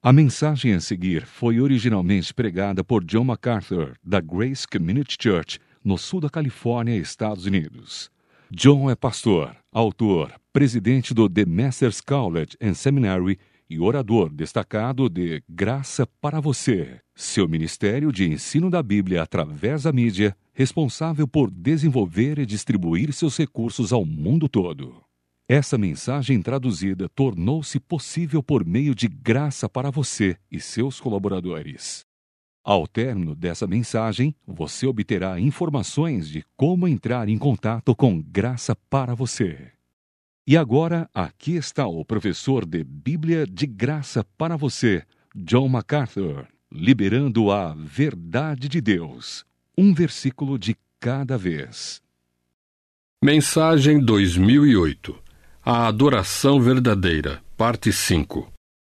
A mensagem a seguir foi originalmente pregada por John MacArthur, da Grace Community Church, no sul da Califórnia, Estados Unidos. John é pastor, autor, presidente do The Masters College and Seminary e orador destacado de Graça para Você, seu ministério de ensino da Bíblia através da mídia, responsável por desenvolver e distribuir seus recursos ao mundo todo. Essa mensagem traduzida tornou-se possível por meio de Graça para Você e seus colaboradores. Ao término dessa mensagem, você obterá informações de como entrar em contato com Graça para Você. E agora, aqui está o professor de Bíblia de Graça para Você, John MacArthur, liberando a verdade de Deus, um versículo de cada vez. Mensagem 2008. A adoração verdadeira, parte 5.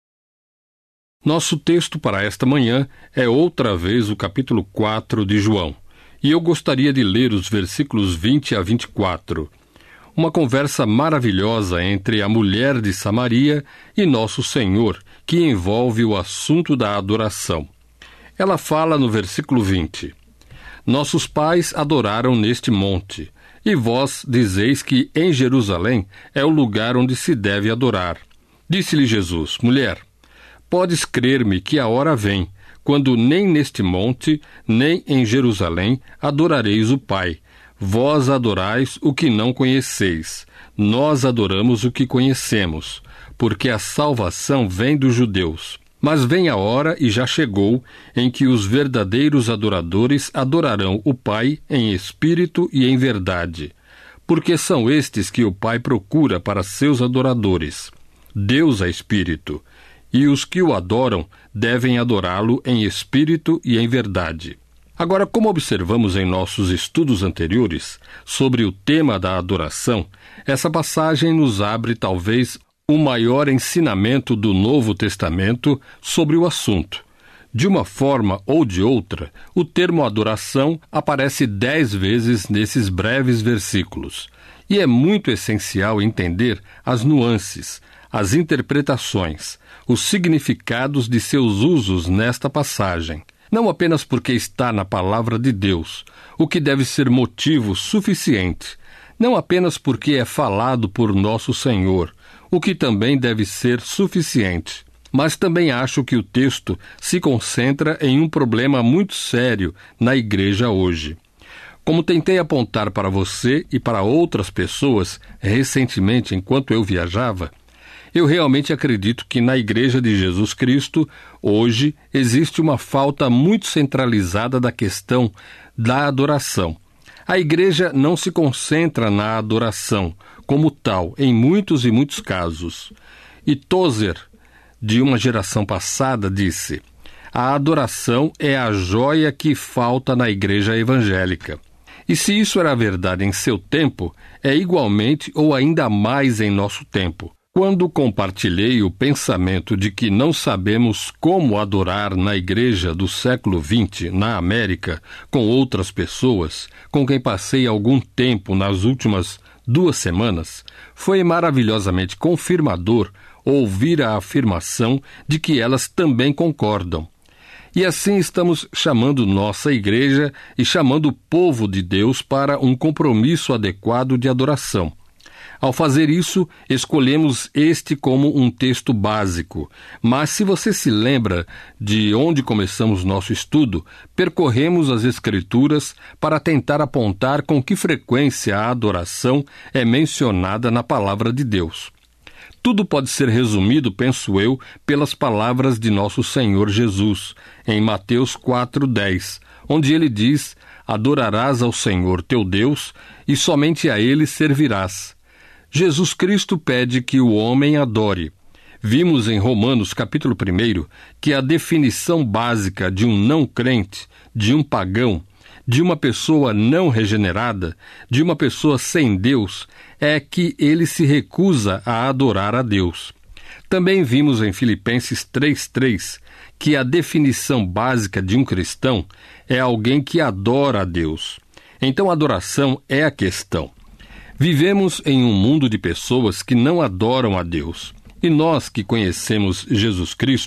Nosso texto para esta manhã é outra vez o capítulo 4 de João, e eu gostaria de ler os versículos 20 a 24. Uma conversa maravilhosa entre a mulher de Samaria e Nosso Senhor, que envolve o assunto da adoração. Ela fala no versículo 20: Nossos pais adoraram neste monte, e vós dizeis que em Jerusalém é o lugar onde se deve adorar. Disse-lhe Jesus: Mulher, podes crer-me que a hora vem, quando nem neste monte, nem em Jerusalém adorareis o Pai. Vós adorais o que não conheceis. Nós adoramos o que conhecemos, porque a salvação vem dos judeus. Mas vem a hora, e já chegou, em que os verdadeiros adoradores adorarão o Pai em espírito e em verdade, porque são estes que o Pai procura para seus adoradores. Deus é espírito, e os que o adoram devem adorá-lo em espírito e em verdade. Agora, como observamos em nossos estudos anteriores sobre o tema da adoração, essa passagem nos abre talvez o maior ensinamento do Novo Testamento sobre o assunto. De uma forma ou de outra, o termo adoração aparece 10 vezes nesses breves versículos, e é muito essencial entender as nuances, as interpretações, os significados de seus usos nesta passagem. Não apenas porque está na palavra de Deus, o que deve ser motivo suficiente, não apenas porque é falado por Nosso Senhor, o que também deve ser suficiente, mas também acho que o texto se concentra em um problema muito sério na igreja hoje. Como tentei apontar para você e para outras pessoas recentemente enquanto eu viajava, eu realmente acredito que na Igreja de Jesus Cristo, hoje, existe uma falta muito centralizada da questão da adoração. A Igreja não se concentra na adoração como tal, em muitos e muitos casos. E Tozer, de uma geração passada, disse: a adoração é a joia que falta na Igreja evangélica. E se isso era verdade em seu tempo, é igualmente ou ainda mais em nosso tempo. Quando compartilhei o pensamento de que não sabemos como adorar na igreja do século XX, na América, com outras pessoas, com quem passei algum tempo nas últimas 2 semanas, foi maravilhosamente confirmador ouvir a afirmação de que elas também concordam. E assim estamos chamando nossa igreja e chamando o povo de Deus para um compromisso adequado de adoração. Ao fazer isso, escolhemos este como um texto básico. Mas se você se lembra de onde começamos nosso estudo, percorremos as Escrituras para tentar apontar com que frequência a adoração é mencionada na Palavra de Deus. Tudo pode ser resumido, penso eu, pelas palavras de nosso Senhor Jesus, em Mateus 4:10, onde ele diz: adorarás ao Senhor teu Deus e somente a ele servirás. Jesus Cristo pede que o homem adore. Vimos em Romanos capítulo 1 que a definição básica de um não crente, de um pagão, de uma pessoa não regenerada, de uma pessoa sem Deus, é que ele se recusa a adorar a Deus. Também vimos em Filipenses 3:3 que a definição básica de um cristão é alguém que adora a Deus. Então a adoração é a questão. Vivemos em um mundo de pessoas que não adoram a Deus. E nós que conhecemos Jesus Cristo,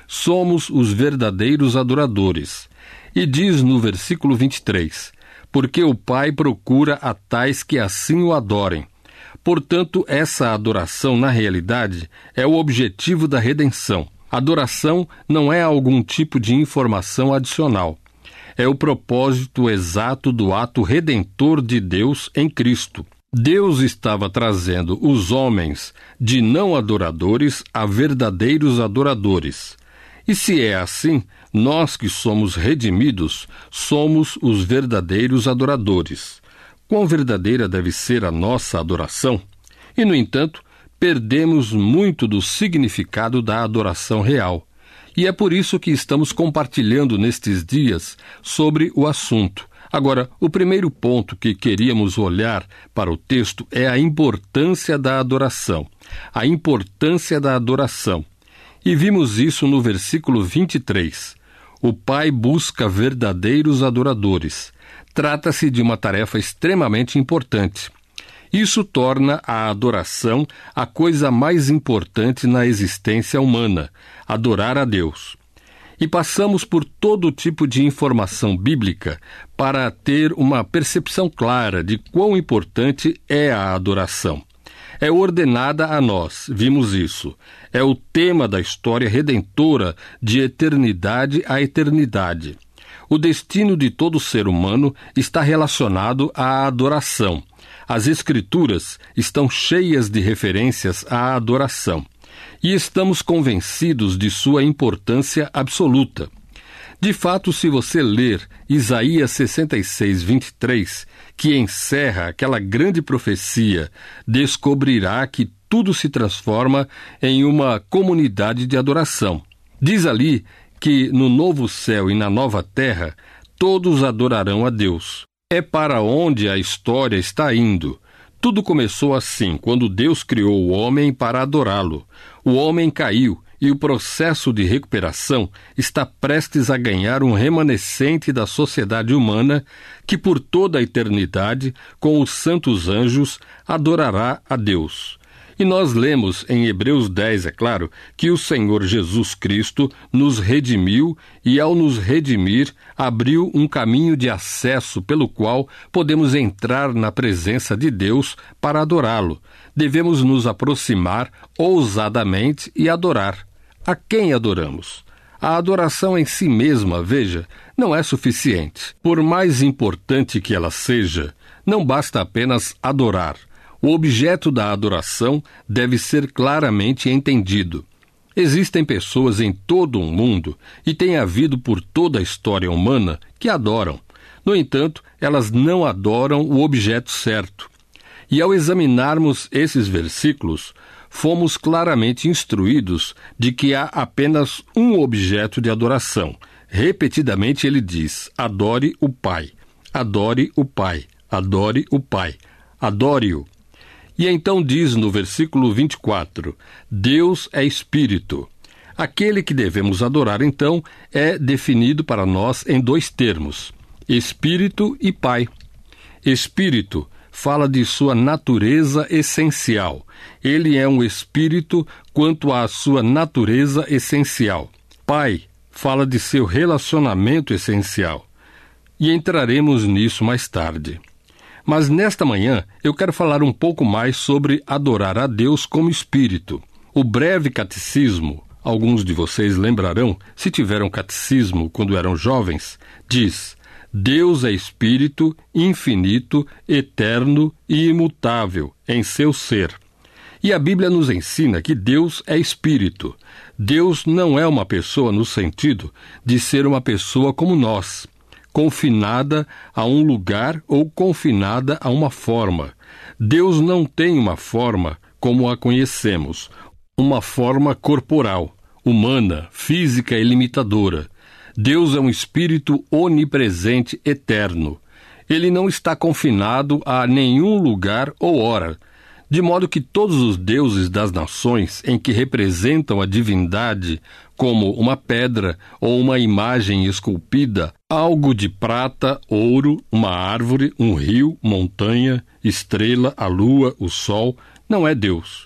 somos os verdadeiros adoradores. E diz no versículo 23, porque o Pai procura a tais que assim o adorem. Portanto, essa adoração, na realidade, é o objetivo da redenção. Adoração não é algum tipo de informação adicional. É o propósito exato do ato redentor de Deus em Cristo. Deus estava trazendo os homens de não adoradores a verdadeiros adoradores. E se é assim, nós que somos redimidos, somos os verdadeiros adoradores. Quão verdadeira deve ser a nossa adoração? E, no entanto, perdemos muito do significado da adoração real. E é por isso que estamos compartilhando nestes dias sobre o assunto. Agora, o primeiro ponto que queríamos olhar para o texto é a importância da adoração. A importância da adoração. E vimos isso no versículo 23. O Pai busca verdadeiros adoradores. Trata-se de uma tarefa extremamente importante. Isso torna a adoração a coisa mais importante na existência humana, adorar a Deus. E passamos por todo tipo de informação bíblica para ter uma percepção clara de quão importante é a adoração. É ordenada a nós, vimos isso. É o tema da história redentora de eternidade a eternidade. O destino de todo ser humano está relacionado à adoração. As Escrituras estão cheias de referências à adoração. E estamos convencidos de sua importância absoluta. De fato, se você ler Isaías 66, 23, que encerra aquela grande profecia, descobrirá que tudo se transforma em uma comunidade de adoração. Diz ali que no novo céu e na nova terra, todos adorarão a Deus. É para onde a história está indo. Tudo começou assim, quando Deus criou o homem para adorá-lo. O homem caiu e o processo de recuperação está prestes a ganhar um remanescente da sociedade humana que por toda a eternidade, com os santos anjos, adorará a Deus. E nós lemos em Hebreus 10, é claro, que o Senhor Jesus Cristo nos redimiu e, ao nos redimir, abriu um caminho de acesso pelo qual podemos entrar na presença de Deus para adorá-lo. Devemos nos aproximar ousadamente e adorar. A quem adoramos? A adoração em si mesma, veja, não é suficiente. Por mais importante que ela seja, não basta apenas adorar. O objeto da adoração deve ser claramente entendido. Existem pessoas em todo o mundo, e tem havido por toda a história humana, que adoram. No entanto, elas não adoram o objeto certo. E ao examinarmos esses versículos, fomos claramente instruídos de que há apenas um objeto de adoração. Repetidamente ele diz: adore o Pai, adore o Pai, adore o Pai, adore-o. E então diz no versículo 24, Deus é Espírito. Aquele que devemos adorar, então, é definido para nós em dois termos, Espírito e Pai. Espírito fala de sua natureza essencial. Ele é um espírito quanto à sua natureza essencial. Pai fala de seu relacionamento essencial. E entraremos nisso mais tarde. Mas nesta manhã eu quero falar um pouco mais sobre adorar a Deus como Espírito. O breve catecismo, alguns de vocês lembrarão, se tiveram catecismo quando eram jovens, diz: Deus é Espírito, infinito, eterno e imutável em seu ser. E a Bíblia nos ensina que Deus é Espírito. Deus não é uma pessoa no sentido de ser uma pessoa como nós, confinada a um lugar ou confinada a uma forma. Deus não tem uma forma como a conhecemos, uma forma corporal, humana, física e limitadora. Deus é um espírito onipresente, eterno. Ele não está confinado a nenhum lugar ou hora, de modo que todos os deuses das nações em que representam a divindade, como uma pedra ou uma imagem esculpida, algo de prata, ouro, uma árvore, um rio, montanha, estrela, a lua, o sol, não é Deus.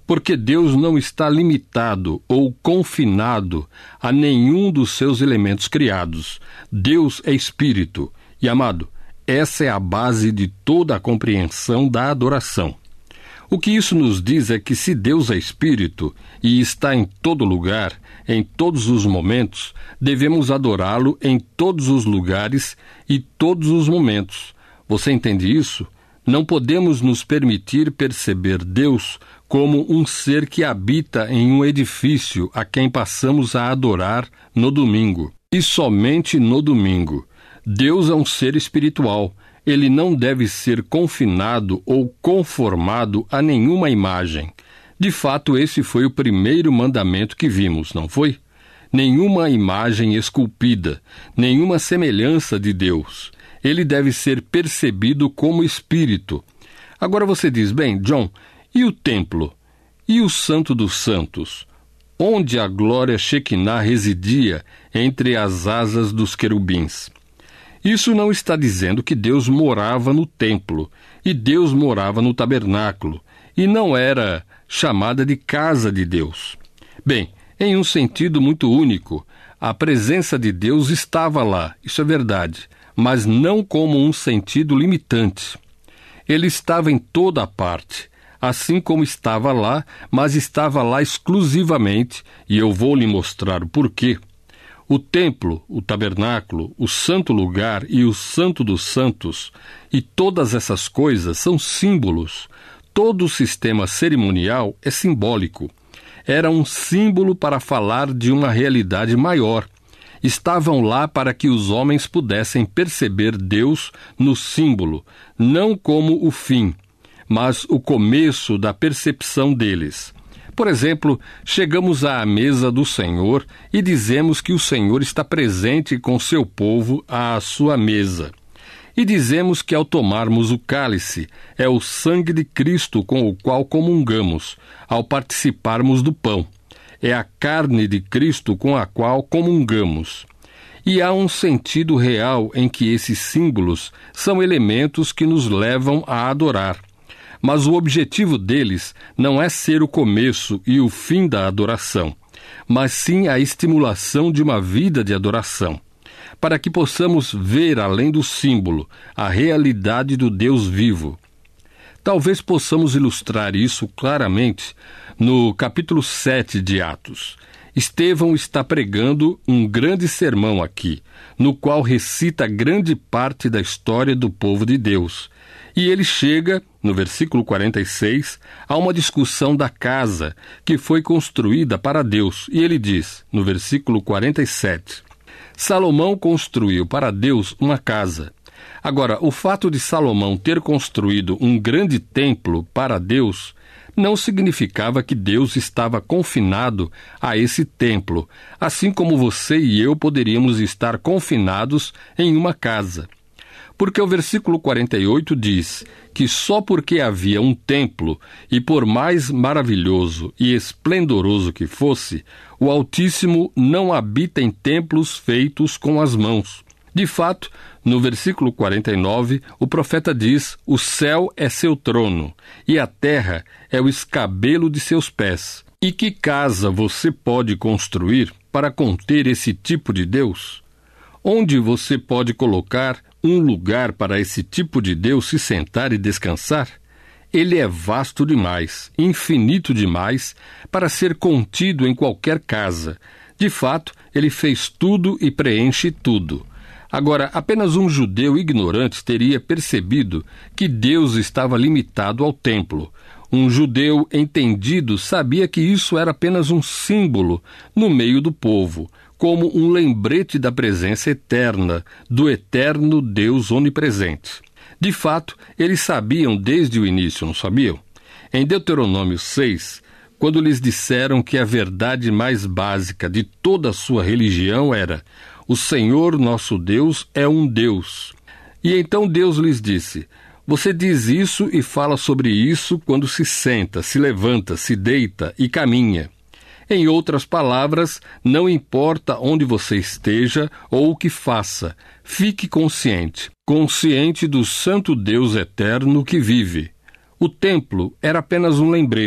porque Deus não está limitado ou confinado a nenhum dos seus elementos criados. Deus é espírito. E, amado, essa é a base de toda a compreensão da adoração. O que isso nos diz é que se Deus é espírito e está em todo lugar, em todos os momentos, devemos adorá-lo em todos os lugares e todos os momentos. Você entende isso? Não podemos nos permitir perceber Deus como um ser que habita em um edifício a quem passamos a adorar no domingo. E somente no domingo. Deus é um ser espiritual. Ele não deve ser confinado ou conformado a nenhuma imagem. De fato, esse foi o primeiro mandamento que vimos, não foi? Nenhuma imagem esculpida, nenhuma semelhança de Deus. Ele deve ser percebido como espírito. Agora você diz, bem, John, e o templo? E o Santo dos Santos? Onde a glória Shekinah residia entre as asas dos querubins? Isso não está dizendo que Deus morava no templo, e Deus morava no tabernáculo, e não era chamada de casa de Deus. Bem, em um sentido muito único, a presença de Deus estava lá, isso é verdade, mas não como um sentido limitante. Ele estava em toda a parte, assim como estava lá, mas estava lá exclusivamente, e eu vou lhe mostrar o porquê. O templo, o tabernáculo, o santo lugar e o santo dos santos, e todas essas coisas são símbolos. Todo o sistema cerimonial é simbólico. Era um símbolo para falar de uma realidade maior. Estavam lá para que os homens pudessem perceber Deus no símbolo, não como o fim, mas o começo da percepção deles. Por exemplo, chegamos à mesa do Senhor e dizemos que o Senhor está presente com seu povo à sua mesa. E dizemos que ao tomarmos o cálice, é o sangue de Cristo com o qual comungamos, ao participarmos do pão. É a carne de Cristo com a qual comungamos. E há um sentido real em que esses símbolos são elementos que nos levam a adorar. Mas o objetivo deles não é ser o começo e o fim da adoração, mas sim a estimulação de uma vida de adoração, para que possamos ver além do símbolo a realidade do Deus vivo. Talvez possamos ilustrar isso claramente no capítulo 7 de Atos. Estevão está pregando um grande sermão aqui, no qual recita grande parte da história do povo de Deus. E ele chega, no versículo 46, a uma discussão da casa que foi construída para Deus. E ele diz, no versículo 47, Salomão construiu para Deus uma casa. Agora, o fato de Salomão ter construído um grande templo para Deus não significava que Deus estava confinado a esse templo, assim como você e eu poderíamos estar confinados em uma casa. Porque o versículo 48 diz que só porque havia um templo, e por mais maravilhoso e esplendoroso que fosse, o Altíssimo não habita em templos feitos com as mãos. De fato, no versículo 49, o profeta diz, o céu é seu trono, e a terra é o escabelo de seus pés. E que casa você pode construir para conter esse tipo de Deus? Onde você pode colocar um lugar para esse tipo de Deus se sentar e descansar? Ele é vasto demais, infinito demais, para ser contido em qualquer casa. De fato, ele fez tudo e preenche tudo. Agora, apenas um judeu ignorante teria percebido que Deus estava limitado ao templo. Um judeu entendido sabia que isso era apenas um símbolo no meio do povo, como um lembrete da presença eterna, do eterno Deus onipresente. De fato, eles sabiam desde o início, não sabiam? Em Deuteronômio 6, quando lhes disseram que a verdade mais básica de toda a sua religião era: o Senhor nosso Deus é um Deus. E então Deus lhes disse: você diz isso e fala sobre isso quando se senta, se levanta, se deita e caminha. Em outras palavras, não importa onde você esteja ou o que faça, fique consciente do santo Deus eterno que vive. O templo era apenas um lembrete,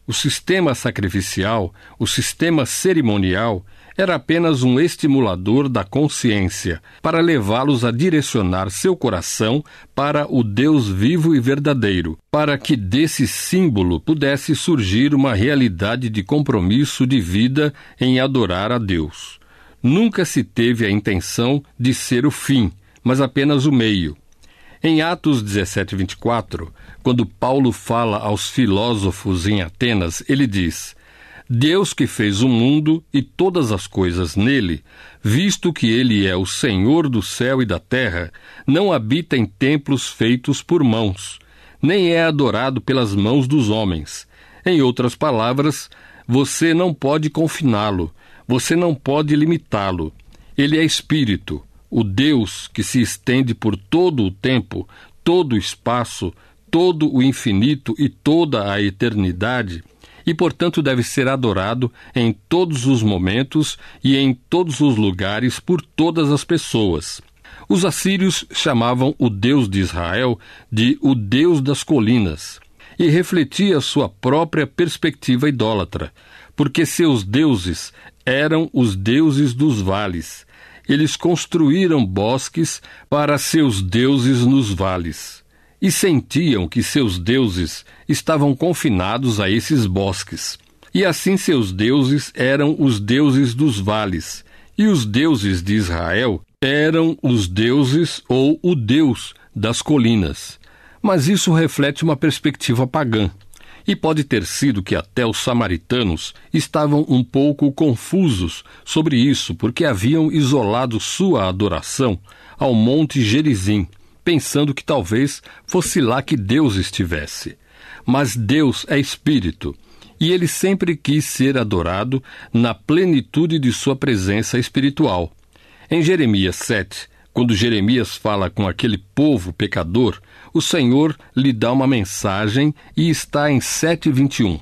O sistema sacrificial, o sistema cerimonial, era apenas um estimulador da consciência para levá-los a direcionar seu coração para o Deus vivo e verdadeiro, para que desse símbolo pudesse surgir uma realidade de compromisso de vida em adorar a Deus. Nunca se teve a intenção de ser o fim, mas apenas o meio. Em Atos 17:24, quando Paulo fala aos filósofos em Atenas, ele diz: Deus que fez o mundo e todas as coisas nele, visto que ele é o Senhor do céu e da terra, não habita em templos feitos por mãos, nem é adorado pelas mãos dos homens. Em outras palavras, você não pode confiná-lo, você não pode limitá-lo. Ele é espírito, o Deus que se estende por todo o tempo, todo o espaço, todo o infinito e toda a eternidade, e, portanto, deve ser adorado em todos os momentos e em todos os lugares por todas as pessoas. Os assírios chamavam o Deus de Israel de o Deus das colinas, e refletia sua própria perspectiva idólatra, porque seus deuses eram os deuses dos vales. Eles construíram bosques para seus deuses nos vales, e sentiam que seus deuses estavam confinados a esses bosques. E assim seus deuses eram os deuses dos vales, e os deuses de Israel eram os deuses ou o Deus das colinas. Mas isso reflete uma perspectiva pagã. E pode ter sido que até os samaritanos estavam um pouco confusos sobre isso, porque haviam isolado sua adoração ao Monte Gerizim, pensando que talvez fosse lá que Deus estivesse. Mas Deus é espírito, e ele sempre quis ser adorado na plenitude de sua presença espiritual. Em Jeremias 7, quando Jeremias fala com aquele povo pecador, o Senhor lhe dá uma mensagem e está em 7:21.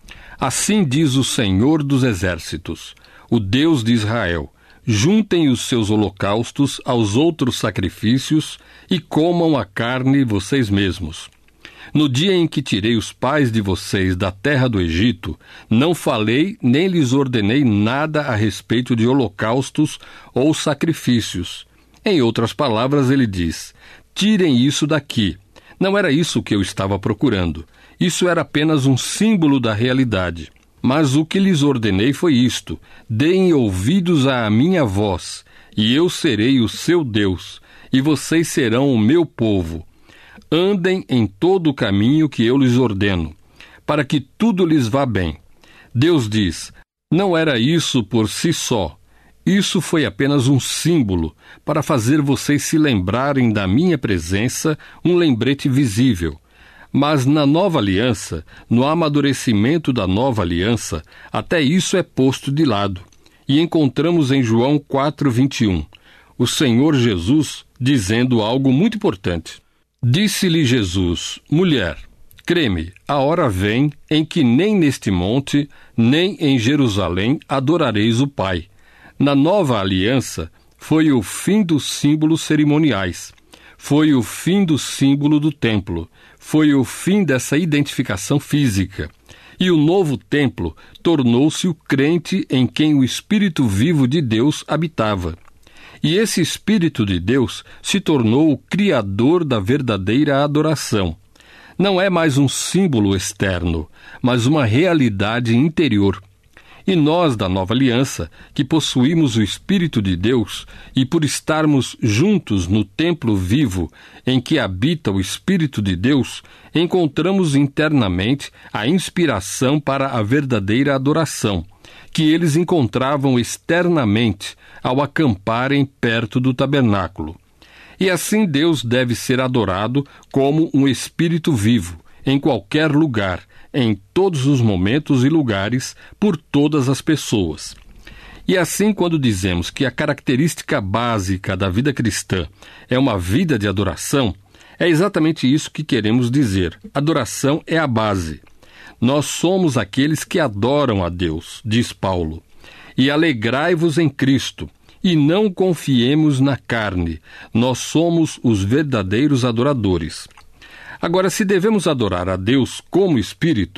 Assim diz o Senhor dos Exércitos, o Deus de Israel: juntem os seus holocaustos aos outros sacrifícios e comam a carne vocês mesmos. No dia em que tirei os pais de vocês da terra do Egito, não falei nem lhes ordenei nada a respeito de holocaustos ou sacrifícios. Em outras palavras, ele diz: tirem isso daqui. Não era isso que eu estava procurando. Isso era apenas um símbolo da realidade. Mas o que lhes ordenei foi isto: deem ouvidos à minha voz, e eu serei o seu Deus, e vocês serão o meu povo. Andem em todo o caminho que eu lhes ordeno, para que tudo lhes vá bem. Deus diz: não era isso por si só. Isso foi apenas um símbolo para fazer vocês se lembrarem da minha presença, um lembrete visível. Mas na nova aliança, no amadurecimento da nova aliança, até isso é posto de lado. E encontramos em João 4:21, o Senhor Jesus dizendo algo muito importante. Disse-lhe Jesus: mulher, crê-me, a hora vem em que nem neste monte, nem em Jerusalém adorareis o Pai. Na nova aliança, foi o fim dos símbolos cerimoniais, foi o fim do símbolo do templo, foi o fim dessa identificação física. E o novo templo tornou-se o crente em quem o Espírito vivo de Deus habitava. E esse Espírito de Deus se tornou o criador da verdadeira adoração. Não é mais um símbolo externo, mas uma realidade interior. E nós, da nova aliança, que possuímos o Espírito de Deus, e por estarmos juntos no templo vivo em que habita o Espírito de Deus, encontramos internamente a inspiração para a verdadeira adoração, que eles encontravam externamente ao acamparem perto do tabernáculo. E assim Deus deve ser adorado como um Espírito vivo, em qualquer lugar, em todos os momentos e lugares, por todas as pessoas. E assim, quando dizemos que a característica básica da vida cristã é uma vida de adoração, é exatamente isso que queremos dizer. Adoração é a base. Nós somos aqueles que adoram a Deus, diz Paulo. E alegrai-vos em Cristo, e não confiemos na carne. Nós somos os verdadeiros adoradores. Agora, se devemos adorar a Deus como Espírito,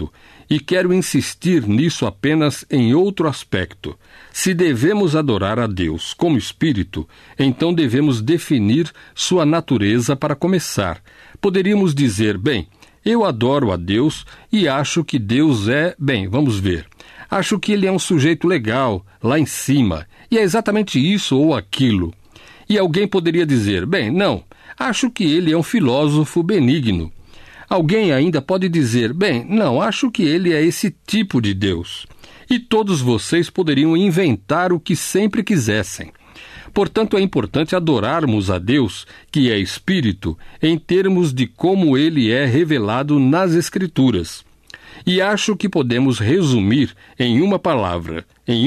E quero insistir nisso apenas em outro aspecto. Se devemos adorar a Deus como Espírito, então devemos definir sua natureza para começar. Poderíamos dizer, bem, eu adoro a Deus e acho que Deus vamos ver. Acho que ele é um sujeito legal, lá em cima, e é exatamente isso ou aquilo. E alguém poderia dizer, bem, não, acho que ele é um filósofo benigno. Alguém ainda pode dizer, bem, não, acho que ele é esse tipo de Deus. E todos vocês poderiam inventar o que sempre quisessem. Portanto, é importante adorarmos a Deus, que é Espírito, em termos de como ele é revelado nas Escrituras. E acho que podemos resumir em uma palavra.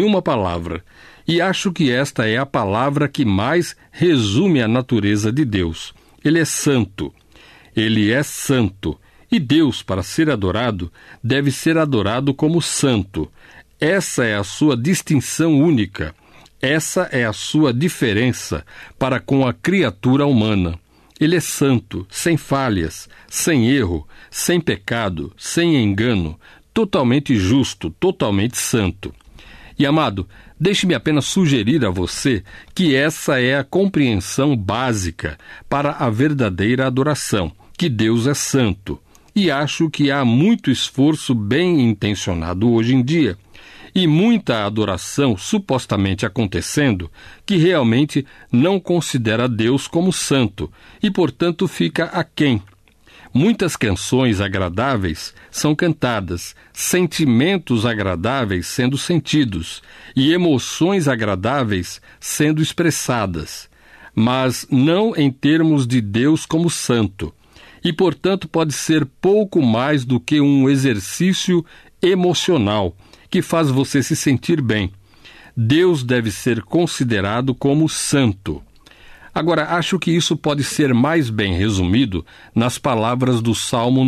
E acho que esta é a palavra que mais resume a natureza de Deus. Ele é santo. Ele é santo. E Deus, para ser adorado, deve ser adorado como santo. Essa é a sua distinção única. Essa é a sua diferença para com a criatura humana. Ele é santo, sem falhas, sem erro, sem pecado, sem engano, totalmente justo, totalmente santo. E, amado, deixe-me apenas sugerir a você que essa é a compreensão básica para a verdadeira adoração, que Deus é santo. E acho que há muito esforço bem intencionado hoje em dia, e muita adoração supostamente acontecendo que realmente não considera Deus como santo e, portanto, fica aquém. Muitas canções agradáveis são cantadas, sentimentos agradáveis sendo sentidos e emoções agradáveis sendo expressadas, mas não em termos de Deus como santo, e, portanto, pode ser pouco mais do que um exercício emocional que faz você se sentir bem. Deus deve ser considerado como santo. Agora, acho que isso pode ser mais bem resumido nas palavras do Salmo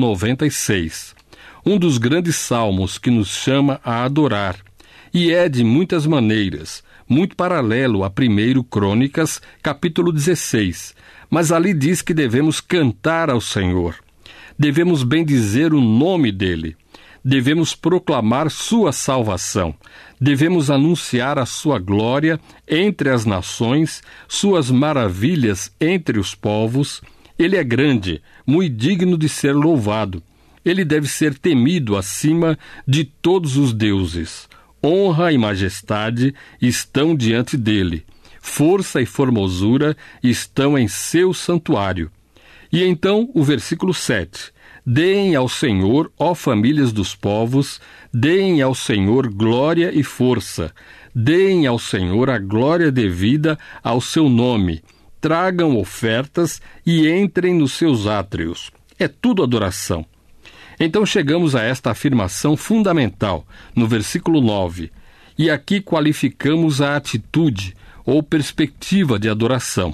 96, um dos grandes salmos que nos chama a adorar, e é de muitas maneiras, muito paralelo a 1 Crônicas, capítulo 16, mas ali diz que devemos cantar ao Senhor, devemos bendizer o nome dele, devemos proclamar sua salvação, devemos anunciar a sua glória entre as nações, suas maravilhas entre os povos. Ele é grande, muito digno de ser louvado. Ele deve ser temido acima de todos os deuses. Honra e majestade estão diante dele. Força e formosura estão em seu santuário. E então, o versículo 7. Deem ao Senhor, ó famílias dos povos, deem ao Senhor glória e força. Deem ao Senhor a glória devida ao seu nome. Tragam ofertas e entrem nos seus átrios. É tudo adoração. Então chegamos a esta afirmação fundamental, no versículo 9. E aqui qualificamos a atitude ou perspectiva de adoração.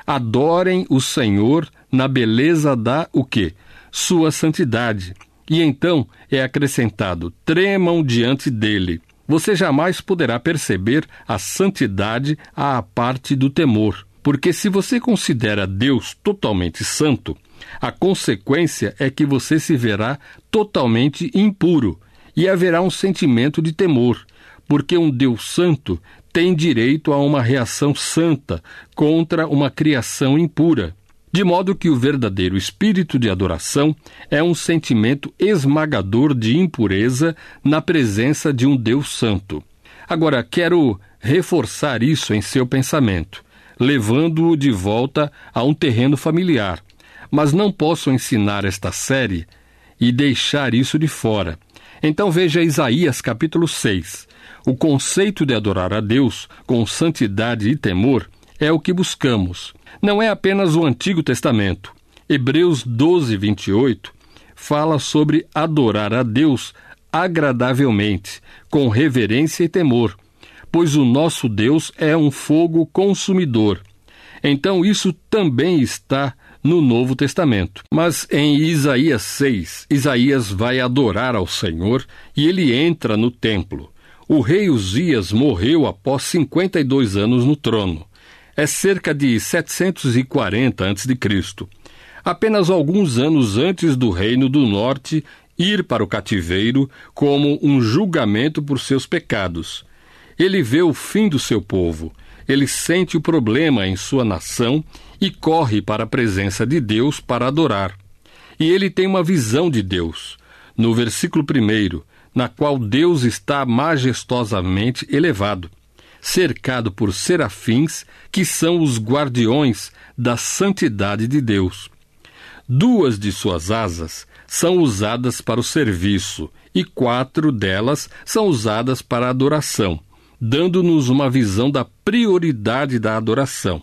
Adorem o Senhor na beleza da o quê? Sua santidade. E então é acrescentado, tremam diante dele. Você jamais poderá perceber a santidade à parte do temor, porque se você considera Deus totalmente santo, a consequência é que você se verá totalmente impuro e haverá um sentimento de temor, porque um Deus santo tem direito a uma reação santa contra uma criação impura. De modo que o verdadeiro espírito de adoração é um sentimento esmagador de impureza na presença de um Deus santo. Agora, quero reforçar isso em seu pensamento, levando-o de volta a um terreno familiar. Mas não posso ensinar esta série e deixar isso de fora. Então veja Isaías capítulo 6. O conceito de adorar a Deus com santidade e temor é o que buscamos. Não é apenas o Antigo Testamento. Hebreus 12, 28 fala sobre adorar a Deus agradavelmente, com reverência e temor, pois o nosso Deus é um fogo consumidor. Então isso também está no Novo Testamento. Mas em Isaías 6, Isaías vai adorar ao Senhor e ele entra no templo. O rei Uzias morreu após 52 anos no trono. É cerca de 740 a.C., apenas alguns anos antes do reino do norte ir para o cativeiro como um julgamento por seus pecados. Ele vê o fim do seu povo, ele sente o problema em sua nação e corre para a presença de Deus para adorar. E ele tem uma visão de Deus, no versículo 1, na qual Deus está majestosamente elevado, cercado por serafins, que são os guardiões da santidade de Deus. 2 de suas asas são usadas para o serviço e 4 delas são usadas para a adoração, dando-nos uma visão da prioridade da adoração.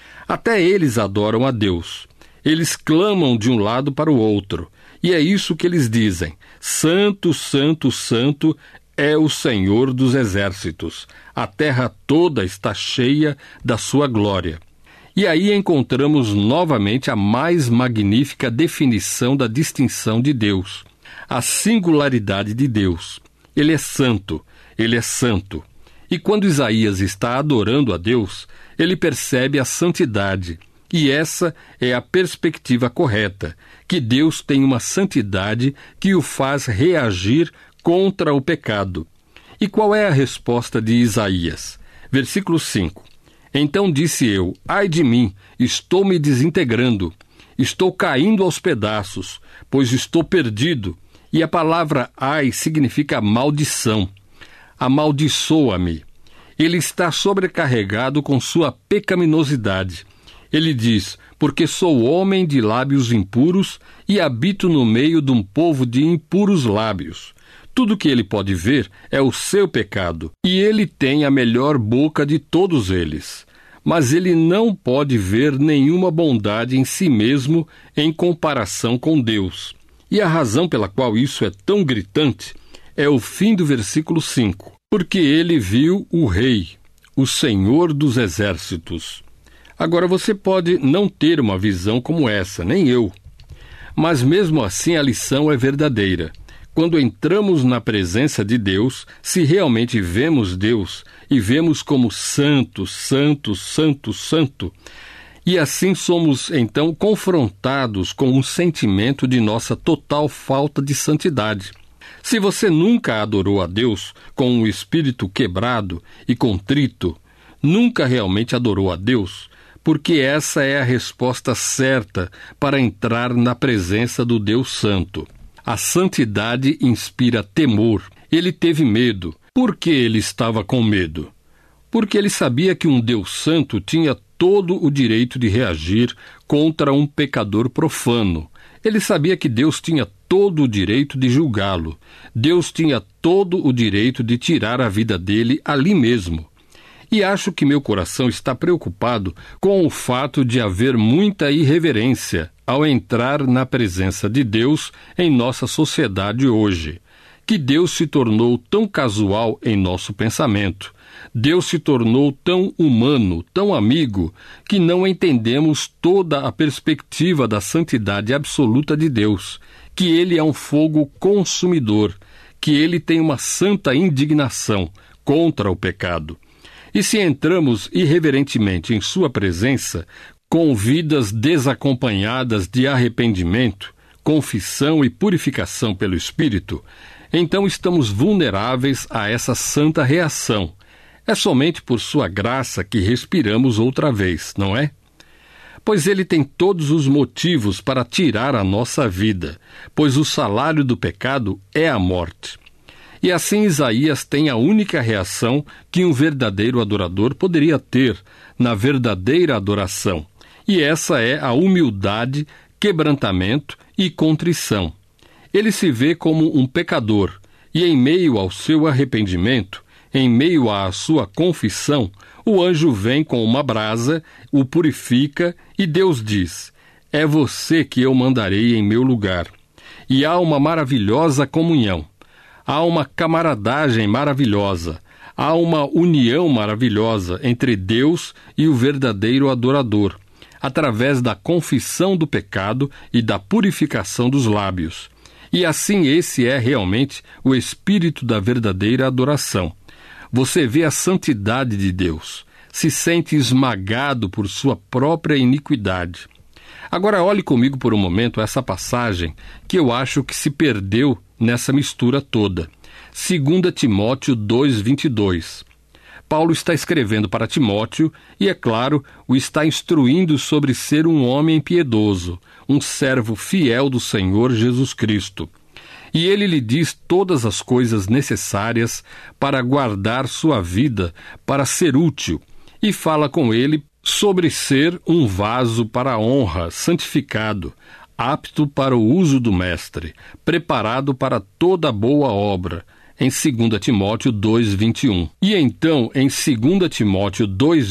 Até eles adoram a Deus. Eles clamam de um lado para o outro, e é isso que eles dizem: Santo, Santo, Santo é o Senhor dos exércitos. A terra toda está cheia da sua glória. E aí encontramos novamente a mais magnífica definição da distinção de Deus, a singularidade de Deus. Ele é santo, ele é santo. E quando Isaías está adorando a Deus, ele percebe a santidade. E essa é a perspectiva correta, que Deus tem uma santidade que o faz reagir contra o pecado. E qual é a resposta de Isaías? Versículo 5. Então disse eu: ai de mim, estou me desintegrando, estou caindo aos pedaços, pois estou perdido. E a palavra ai significa maldição. Amaldiçoa-me. Ele está sobrecarregado com sua pecaminosidade. Ele diz: porque sou homem de lábios impuros e habito no meio de um povo de impuros lábios. Tudo que ele pode ver é o seu pecado, e ele tem a melhor boca de todos eles. Mas ele não pode ver nenhuma bondade em si mesmo em comparação com Deus. E a razão pela qual isso é tão gritante é o fim do versículo 5. Porque ele viu o Rei, o Senhor dos exércitos. Agora você pode não ter uma visão como essa, nem eu. Mas mesmo assim a lição é verdadeira. Quando entramos na presença de Deus, se realmente vemos Deus e vemos como santo, santo, santo, santo, e assim somos então confrontados com um sentimento de nossa total falta de santidade. Se você nunca adorou a Deus com um espírito quebrado e contrito, nunca realmente adorou a Deus, porque essa é a resposta certa para entrar na presença do Deus Santo. A santidade inspira temor. Ele teve medo. Por que ele estava com medo? Porque ele sabia que um Deus Santo tinha todo o direito de reagir contra um pecador profano. Ele sabia que Deus tinha todo o direito de julgá-lo. Deus tinha todo o direito de tirar a vida dele ali mesmo. E acho que meu coração está preocupado com o fato de haver muita irreverência ao entrar na presença de Deus em nossa sociedade hoje. Que Deus se tornou tão casual em nosso pensamento. Deus se tornou tão humano, tão amigo, que não entendemos toda a perspectiva da santidade absoluta de Deus, que Ele é um fogo consumidor, que Ele tem uma santa indignação contra o pecado. E se entramos irreverentemente em sua presença, com vidas desacompanhadas de arrependimento, confissão e purificação pelo Espírito, então estamos vulneráveis a essa santa reação. É somente por sua graça que respiramos outra vez, não é? Pois ele tem todos os motivos para tirar a nossa vida, pois o salário do pecado é a morte. E assim Isaías tem a única reação que um verdadeiro adorador poderia ter na verdadeira adoração, e essa é a humildade, quebrantamento e contrição. Ele se vê como um pecador, e em meio ao seu arrependimento, em meio à sua confissão, o anjo vem com uma brasa, o purifica, e Deus diz: é você que eu mandarei em meu lugar. E há uma maravilhosa comunhão. Há uma camaradagem maravilhosa, há uma união maravilhosa entre Deus e o verdadeiro adorador, através da confissão do pecado e da purificação dos lábios. E assim esse é realmente o espírito da verdadeira adoração. Você vê a santidade de Deus, se sente esmagado por sua própria iniquidade. Agora olhe comigo por um momento essa passagem que eu acho que se perdeu nessa mistura toda. 2 Timóteo 2:22. Paulo está escrevendo para Timóteo e, é claro, o está instruindo sobre ser um homem piedoso, um servo fiel do Senhor Jesus Cristo. E ele lhe diz todas as coisas necessárias para guardar sua vida, para ser útil, e fala com ele sobre ser um vaso para a honra, santificado, apto para o uso do mestre, preparado para toda boa obra, em 2 Timóteo 2:21. E então, em 2 Timóteo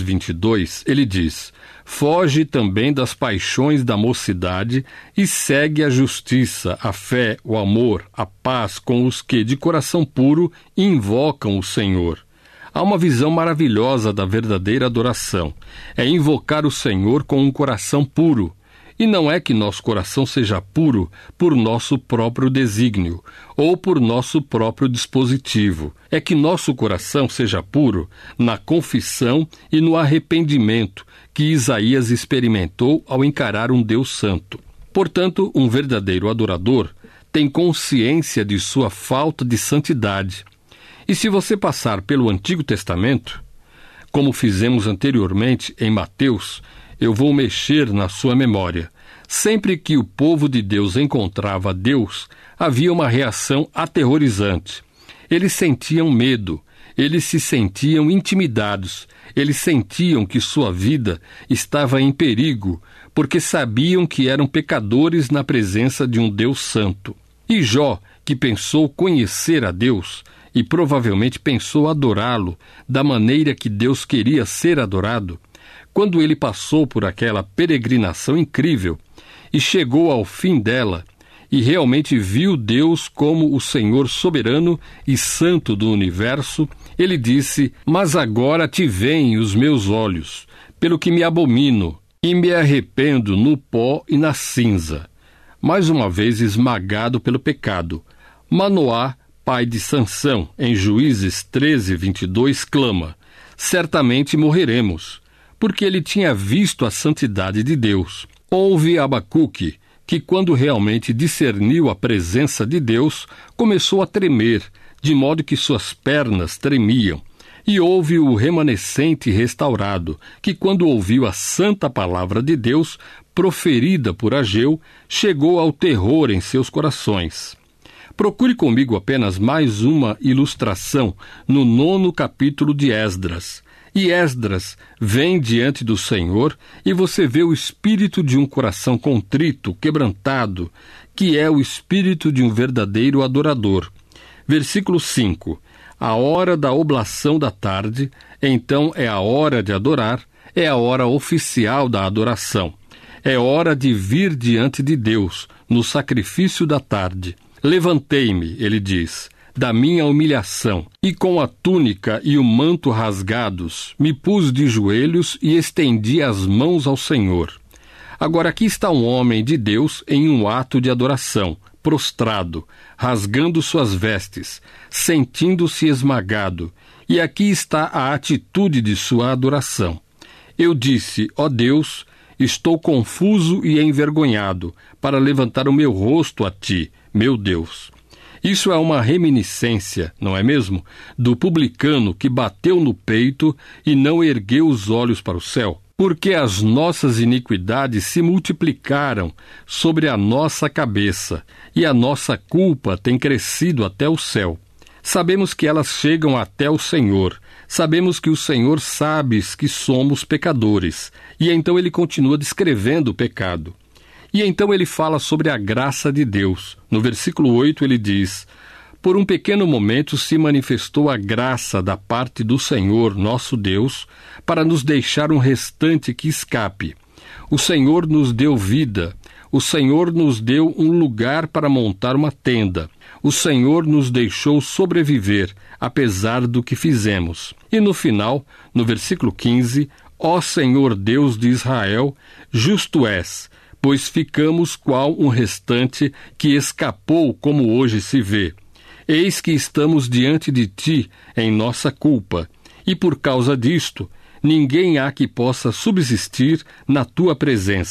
2:22, ele diz: foge também das paixões da mocidade e segue a justiça, a fé, o amor, a paz com os que, de coração puro, invocam o Senhor. Há uma visão maravilhosa da verdadeira adoração. É invocar o Senhor com um coração puro. E não é que nosso coração seja puro por nosso próprio desígnio ou por nosso próprio dispositivo. É que nosso coração seja puro na confissão e no arrependimento que Isaías experimentou ao encarar um Deus santo. Portanto, um verdadeiro adorador tem consciência de sua falta de santidade. E se você passar pelo Antigo Testamento, como fizemos anteriormente em Mateus, eu vou mexer na sua memória. Sempre que o povo de Deus encontrava Deus, havia uma reação aterrorizante. Eles sentiam medo, eles se sentiam intimidados, eles sentiam que sua vida estava em perigo, porque sabiam que eram pecadores na presença de um Deus santo. E Jó, que pensou conhecer a Deus, e provavelmente pensou adorá-lo da maneira que Deus queria ser adorado, quando ele passou por aquela peregrinação incrível e chegou ao fim dela, e realmente viu Deus como o Senhor soberano e santo do universo, ele disse: mas agora te veem os meus olhos, pelo que me abomino, e me arrependo no pó e na cinza. Mais uma vez esmagado pelo pecado, Manoá, pai de Sansão, em Juízes 13:22, clama: certamente morreremos, porque ele tinha visto a santidade de Deus. Houve Abacuque, que quando realmente discerniu a presença de Deus, começou a tremer, de modo que suas pernas tremiam. E houve o remanescente restaurado, que quando ouviu a santa palavra de Deus, proferida por Ageu, chegou ao terror em seus corações. Procure comigo apenas mais uma ilustração no 9º capítulo de Esdras. E Esdras vem diante do Senhor e você vê o espírito de um coração contrito, quebrantado, que é o espírito de um verdadeiro adorador. Versículo 5. A hora da oblação da tarde, então é a hora de adorar, é a hora oficial da adoração. É hora de vir diante de Deus, no sacrifício da tarde. Levantei-me, ele diz, da minha humilhação, e com a túnica e o manto rasgados, me pus de joelhos e estendi as mãos ao Senhor. Agora aqui está um homem de Deus em um ato de adoração, prostrado, rasgando suas vestes, sentindo-se esmagado, e aqui está a atitude de sua adoração. Eu disse: ó Deus, estou confuso e envergonhado para levantar o meu rosto a ti, meu Deus. Isso é uma reminiscência, não é mesmo, do publicano que bateu no peito e não ergueu os olhos para o céu? Porque as nossas iniquidades se multiplicaram sobre a nossa cabeça, e a nossa culpa tem crescido até o céu. Sabemos que elas chegam até o Senhor. Sabemos que o Senhor sabe que somos pecadores. E então ele continua descrevendo o pecado. E então ele fala sobre a graça de Deus. No versículo 8 ele diz: por um pequeno momento se manifestou a graça da parte do Senhor, nosso Deus, para nos deixar um restante que escape. O Senhor nos deu vida. O Senhor nos deu um lugar para montar uma tenda. O Senhor nos deixou sobreviver, apesar do que fizemos. E no final, no versículo 15, ó Senhor Deus de Israel, justo és, pois ficamos qual um restante que escapou, como hoje se vê. Eis que estamos diante de ti em nossa culpa, e por causa disto, ninguém há que possa subsistir na tua presença.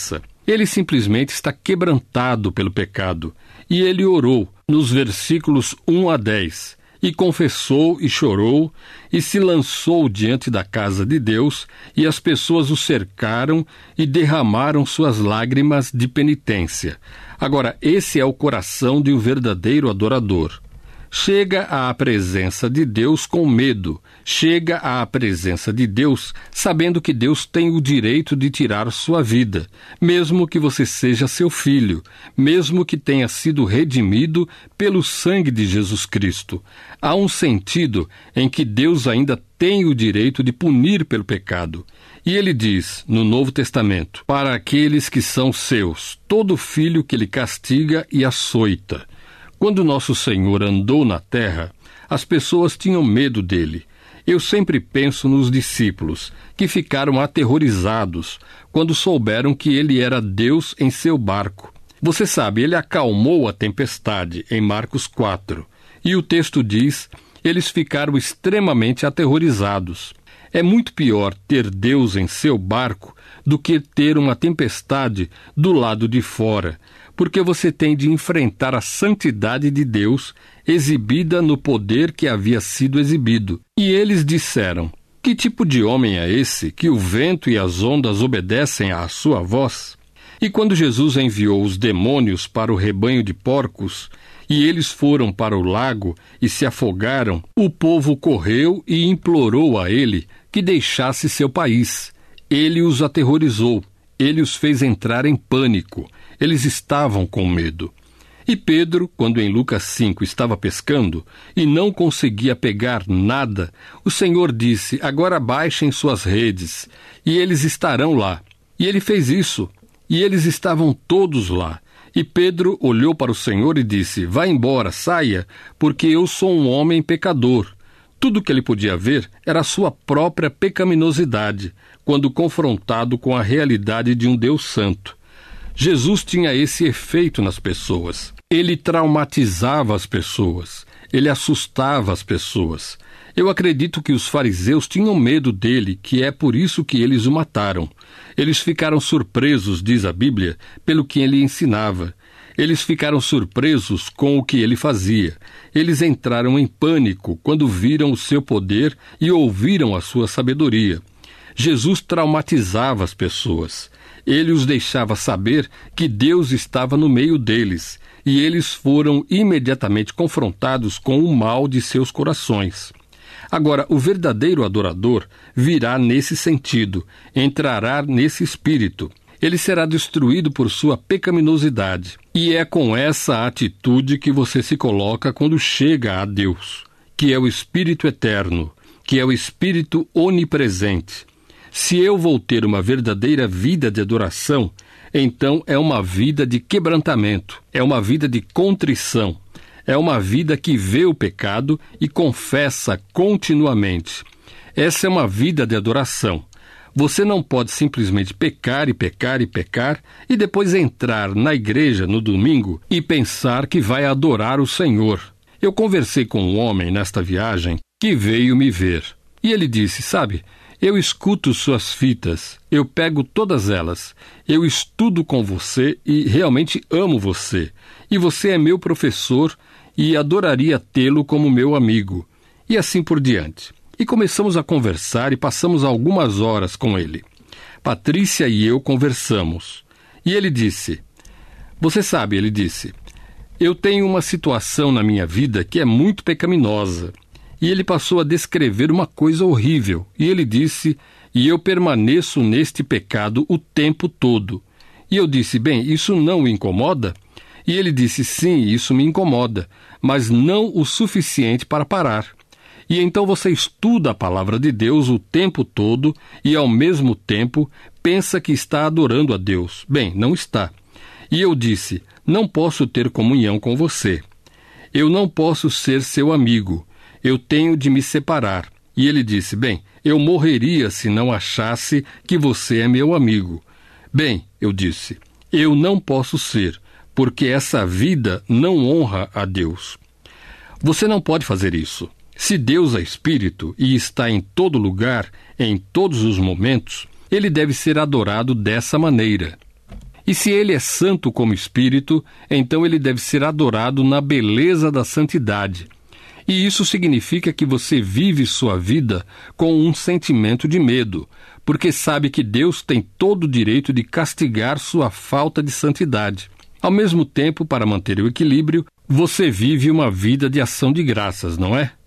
Ele simplesmente está quebrantado pelo pecado. E ele orou nos versículos 1 a 10. E confessou e chorou, e se lançou diante da casa de Deus, e as pessoas o cercaram e derramaram suas lágrimas de penitência. Agora, esse é o coração de um verdadeiro adorador. Chega à presença de Deus com medo, chega à presença de Deus sabendo que Deus tem o direito de tirar sua vida, mesmo que você seja seu filho, mesmo que tenha sido redimido pelo sangue de Jesus Cristo. Há um sentido em que Deus ainda tem o direito de punir pelo pecado. E ele diz, no Novo Testamento, para aqueles que são seus, todo filho que ele castiga e açoita. Quando nosso Senhor andou na terra, as pessoas tinham medo dele. Eu sempre penso nos discípulos, que ficaram aterrorizados quando souberam que ele era Deus em seu barco. Você sabe, ele acalmou a tempestade em Marcos 4. E o texto diz, eles ficaram extremamente aterrorizados. É muito pior ter Deus em seu barco do que ter uma tempestade do lado de fora, porque você tem de enfrentar a santidade de Deus exibida no poder que havia sido exibido. E eles disseram, que tipo de homem é esse que o vento e as ondas obedecem à sua voz? E quando Jesus enviou os demônios para o rebanho de porcos, e eles foram para o lago e se afogaram, o povo correu e implorou a ele que deixasse seu país. Ele os aterrorizou, ele os fez entrar em pânico. Eles estavam com medo. E Pedro, quando em Lucas 5 estava pescando e não conseguia pegar nada, o Senhor disse, agora baixem suas redes, e eles estarão lá. E ele fez isso, e eles estavam todos lá. E Pedro olhou para o Senhor e disse, vá embora, saia, porque eu sou um homem pecador. Tudo que ele podia ver era a sua própria pecaminosidade, quando confrontado com a realidade de um Deus santo. Jesus tinha esse efeito nas pessoas. Ele traumatizava as pessoas. Ele assustava as pessoas. Eu acredito que os fariseus tinham medo dele, que é por isso que eles o mataram. Eles ficaram surpresos, diz a Bíblia, pelo que ele ensinava. Eles ficaram surpresos com o que ele fazia. Eles entraram em pânico quando viram o seu poder e ouviram a sua sabedoria. Jesus traumatizava as pessoas. Ele os deixava saber que Deus estava no meio deles, e eles foram imediatamente confrontados com o mal de seus corações. Agora, o verdadeiro adorador virá nesse sentido, entrará nesse espírito. Ele será destruído por sua pecaminosidade. E é com essa atitude que você se coloca quando chega a Deus, que é o Espírito Eterno, que é o Espírito Onipresente. Se eu vou ter uma verdadeira vida de adoração, então é uma vida de quebrantamento, é uma vida de contrição, é uma vida que vê o pecado e confessa continuamente. Essa é uma vida de adoração. Você não pode simplesmente pecar e pecar e pecar e depois entrar na igreja no domingo e pensar que vai adorar o Senhor. Eu conversei com um homem nesta viagem que veio me ver. E ele disse, sabe, eu escuto suas fitas, eu pego todas elas, eu estudo com você e realmente amo você. E você é meu professor e adoraria tê-lo como meu amigo. E assim por diante. E começamos a conversar e passamos algumas horas com ele. Patrícia e eu conversamos. E ele disse, você sabe, ele disse, eu tenho uma situação na minha vida que é muito pecaminosa. E ele passou a descrever uma coisa horrível. E ele disse, e eu permaneço neste pecado o tempo todo. E eu disse, bem, isso não o incomoda? E ele disse, sim, isso me incomoda, mas não o suficiente para parar. E então você estuda a palavra de Deus o tempo todo e, ao mesmo tempo, pensa que está adorando a Deus. Bem, não está. E eu disse, não posso ter comunhão com você. Eu não posso ser seu amigo. Eu tenho de me separar. E ele disse, bem, eu morreria se não achasse que você é meu amigo. Bem, eu disse, eu não posso ser, porque essa vida não honra a Deus. Você não pode fazer isso. Se Deus é Espírito e está em todo lugar, em todos os momentos, ele deve ser adorado dessa maneira. E se ele é santo como espírito, então ele deve ser adorado na beleza da santidade. E isso significa que você vive sua vida com um sentimento de medo, porque sabe que Deus tem todo o direito de castigar sua falta de santidade. Ao mesmo tempo, para manter o equilíbrio, você vive uma vida de ação de graças, não é?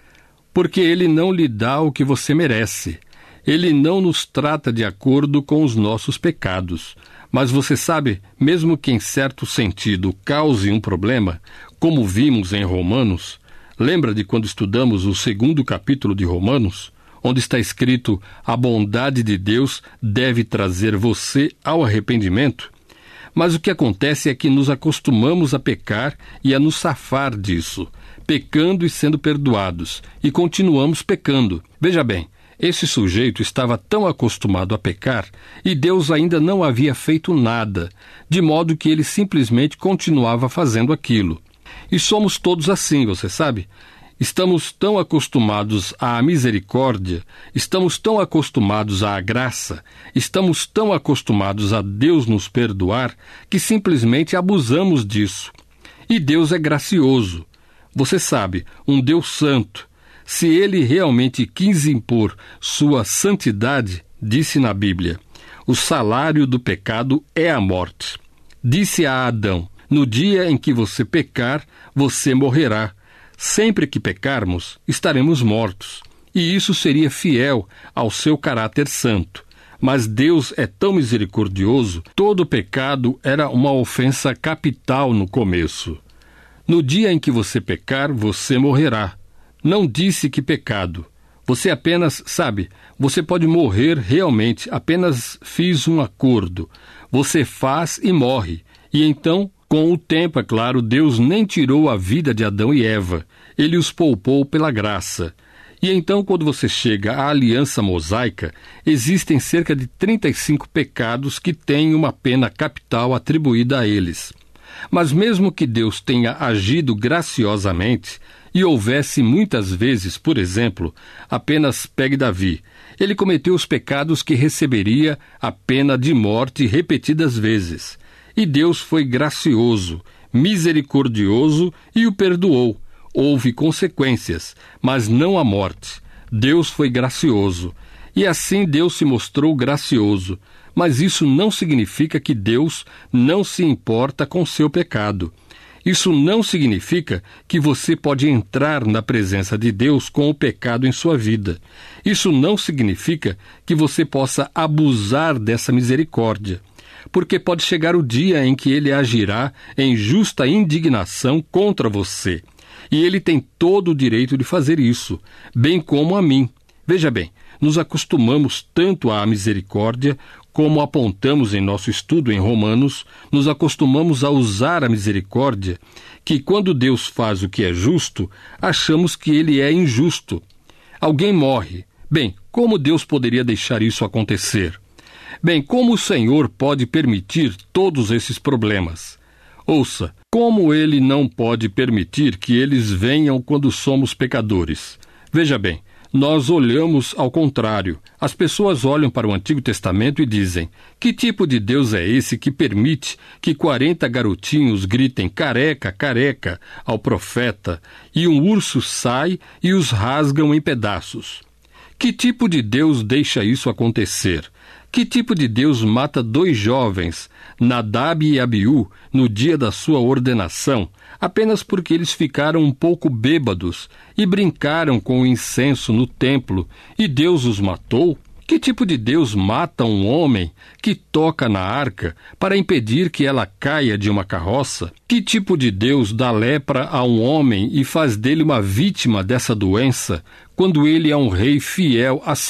Porque Ele não lhe dá o que você merece. Ele não nos trata de acordo com os nossos pecados. Mas você sabe, mesmo que em certo sentido cause um problema, como vimos em Romanos, lembra de quando estudamos o 2º capítulo de Romanos, onde está escrito: a bondade de Deus deve trazer você ao arrependimento? Mas o que acontece é que nos acostumamos a pecar e a nos safar disso, pecando e sendo perdoados, e continuamos pecando. Veja bem, esse sujeito estava tão acostumado a pecar e Deus ainda não havia feito nada, de modo que ele simplesmente continuava fazendo aquilo. E somos todos assim, você sabe? Estamos tão acostumados à misericórdia, estamos tão acostumados à graça, estamos tão acostumados a Deus nos perdoar, que simplesmente abusamos disso. E Deus é gracioso. Você sabe, um Deus santo. Se Ele realmente quis impor sua santidade, disse na Bíblia: o salário do pecado é a morte. Disse a Adão: no dia em que você pecar, você morrerá. Sempre que pecarmos, estaremos mortos. E isso seria fiel ao seu caráter santo. Mas Deus é tão misericordioso, todo pecado era uma ofensa capital no começo. No dia em que você pecar, você morrerá. Não disse que pecado. Você apenas, sabe, você pode morrer realmente, apenas fiz um acordo. Você faz e morre. E então, com o tempo, é claro, Deus nem tirou a vida de Adão e Eva. Ele os poupou pela graça. E então, quando você chega à aliança mosaica, existem cerca de 35 pecados que têm uma pena capital atribuída a eles. Mas mesmo que Deus tenha agido graciosamente e houvesse muitas vezes, por exemplo, apenas pegue Davi, ele cometeu os pecados que receberia a pena de morte repetidas vezes. E Deus foi gracioso, misericordioso e o perdoou. Houve consequências, mas não a morte. Deus foi gracioso. E assim Deus se mostrou gracioso. Mas isso não significa que Deus não se importa com seu pecado. Isso não significa que você pode entrar na presença de Deus com o pecado em sua vida. Isso não significa que você possa abusar dessa misericórdia. Porque pode chegar o dia em que Ele agirá em justa indignação contra você. E Ele tem todo o direito de fazer isso, bem como a mim. Veja bem, nos acostumamos tanto à misericórdia, como apontamos em nosso estudo em Romanos, nos acostumamos a usar a misericórdia, que quando Deus faz o que é justo, achamos que Ele é injusto. Alguém morre. Bem, como Deus poderia deixar isso acontecer? Bem, como o Senhor pode permitir todos esses problemas? Ouça, como Ele não pode permitir que eles venham quando somos pecadores? Veja bem, nós olhamos ao contrário. As pessoas olham para o Antigo Testamento e dizem: que tipo de Deus é esse que permite que 40 garotinhos gritem careca, careca ao profeta e um urso sai e os rasgam em pedaços? Que tipo de Deus deixa isso acontecer? Que tipo de Deus mata 2 jovens, Nadab e Abiú, no dia da sua ordenação, apenas porque eles ficaram um pouco bêbados e brincaram com o incenso no templo, e Deus os matou? Que tipo de Deus mata um homem que toca na arca para impedir que ela caia de uma carroça? Que tipo de Deus dá lepra a um homem e faz dele uma vítima dessa doença, quando ele é um rei fiel há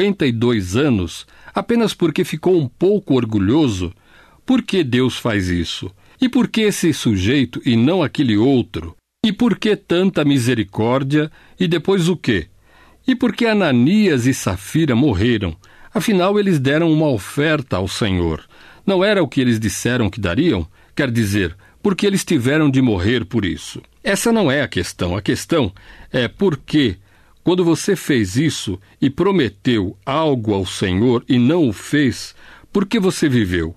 52 anos, apenas porque ficou um pouco orgulhoso? Por que Deus faz isso? E por que esse sujeito e não aquele outro? E por que tanta misericórdia? E depois o quê? E por que Ananias e Safira morreram? Afinal, eles deram uma oferta ao Senhor. Não era o que eles disseram que dariam? Quer dizer, por que eles tiveram de morrer por isso? Essa não é a questão. A questão é por que, quando você fez isso e prometeu algo ao Senhor e não o fez, por que você viveu?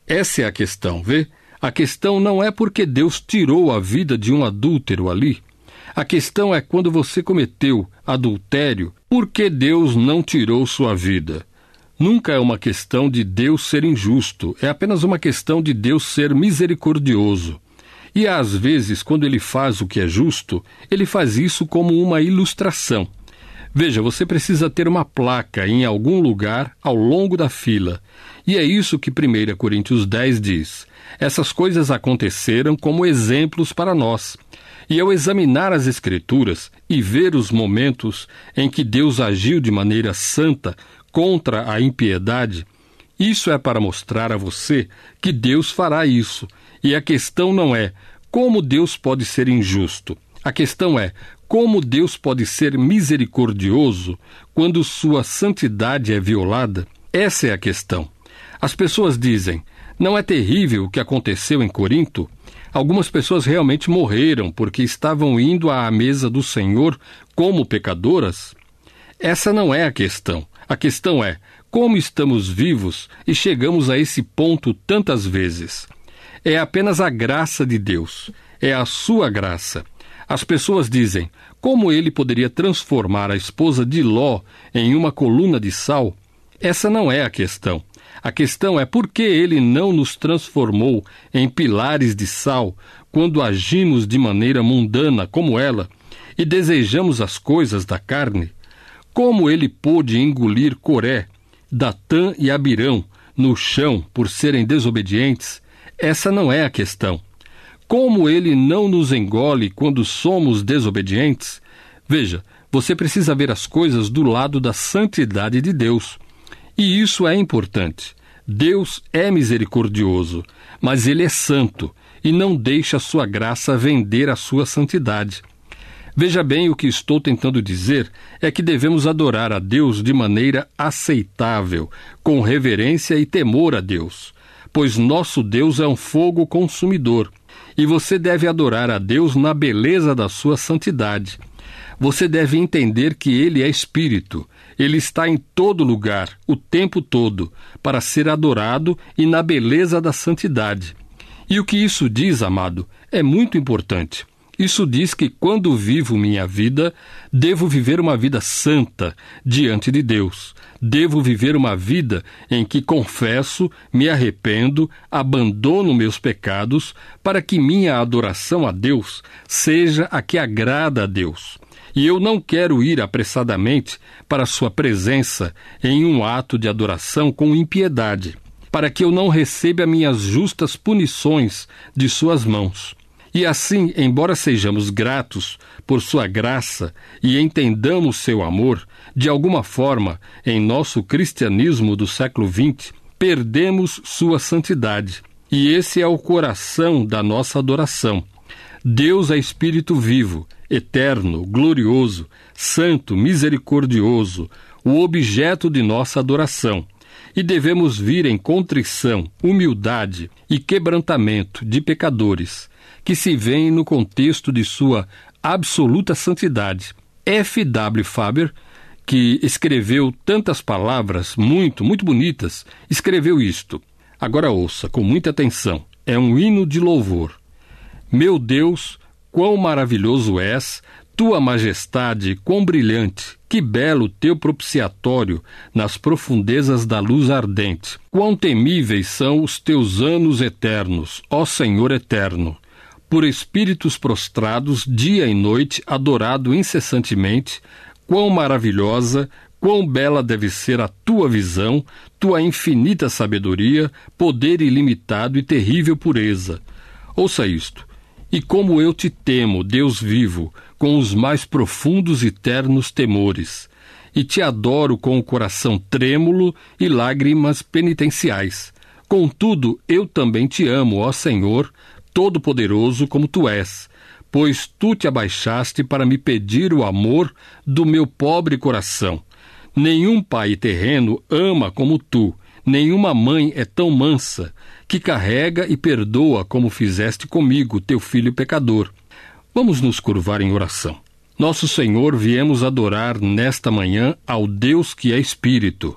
Essa é a questão, vê? A questão não é porque Deus tirou a vida de um adúltero ali. A questão é quando você cometeu adultério, por que Deus não tirou sua vida? Nunca é uma questão de Deus ser injusto, é apenas uma questão de Deus ser misericordioso. E às vezes, quando ele faz o que é justo, ele faz isso como uma ilustração. Veja, você precisa ter uma placa em algum lugar ao longo da fila. E é isso que 1 Coríntios 10 diz. Essas coisas aconteceram como exemplos para nós. E ao examinar as Escrituras e ver os momentos em que Deus agiu de maneira santa contra a impiedade, isso é para mostrar a você que Deus fará isso. E a questão não é como Deus pode ser injusto. A questão é como Deus pode ser misericordioso quando sua santidade é violada. Essa é a questão. As pessoas dizem, não é terrível o que aconteceu em Corinto? Algumas pessoas realmente morreram porque estavam indo à mesa do Senhor como pecadoras? Essa não é a questão. A questão é como estamos vivos e chegamos a esse ponto tantas vezes. É apenas a graça de Deus. É a sua graça. As pessoas dizem, como ele poderia transformar a esposa de Ló em uma coluna de sal? Essa não é a questão. A questão é por que ele não nos transformou em pilares de sal quando agimos de maneira mundana como ela e desejamos as coisas da carne? Como ele pôde engolir Coré, Datã e Abirão no chão por serem desobedientes? Essa não é a questão. Como ele não nos engole quando somos desobedientes? Veja, você precisa ver as coisas do lado da santidade de Deus. E isso é importante. Deus é misericordioso, mas ele é santo e não deixa a sua graça vender a sua santidade. Veja bem, o que estou tentando dizer é que devemos adorar a Deus de maneira aceitável, com reverência e temor a Deus, pois nosso Deus é um fogo consumidor, e você deve adorar a Deus na beleza da sua santidade. Você deve entender que Ele é Espírito, Ele está em todo lugar, o tempo todo, para ser adorado e na beleza da santidade. E o que isso diz, amado, é muito importante. Isso diz que quando vivo minha vida, devo viver uma vida santa diante de Deus. Devo viver uma vida em que confesso, me arrependo, abandono meus pecados, para que minha adoração a Deus seja a que agrada a Deus. E eu não quero ir apressadamente para a sua presença em um ato de adoração com impiedade, para que eu não receba minhas justas punições de suas mãos. E assim, embora sejamos gratos por sua graça e entendamos seu amor, de alguma forma, em nosso cristianismo do século XX, perdemos sua santidade. E esse é o coração da nossa adoração. Deus é Espírito vivo, eterno, glorioso, santo, misericordioso, o objeto de nossa adoração. E devemos vir em contrição, humildade e quebrantamento de pecadores, que se veem no contexto de sua absoluta santidade. F.W. Faber, que escreveu tantas palavras muito bonitas, escreveu isto. Agora ouça, com muita atenção. É um hino de louvor. Meu Deus, quão maravilhoso és, tua majestade, quão brilhante, que belo teu propiciatório nas profundezas da luz ardente. Quão temíveis são os teus anos eternos, ó Senhor eterno. Por espíritos prostrados, dia e noite, adorado incessantemente, quão maravilhosa, quão bela deve ser a tua visão, tua infinita sabedoria, poder ilimitado e terrível pureza. Ouça isto. E como eu te temo, Deus vivo, com os mais profundos e ternos temores, e te adoro com o coração trêmulo e lágrimas penitenciais. Contudo, eu também te amo, ó Senhor, todo-poderoso como tu és, pois tu te abaixaste para me pedir o amor do meu pobre coração. Nenhum pai terreno ama como tu, nenhuma mãe é tão mansa, que carrega e perdoa como fizeste comigo, teu filho pecador. Vamos nos curvar em oração. Nosso Senhor, viemos adorar nesta manhã ao Deus que é Espírito,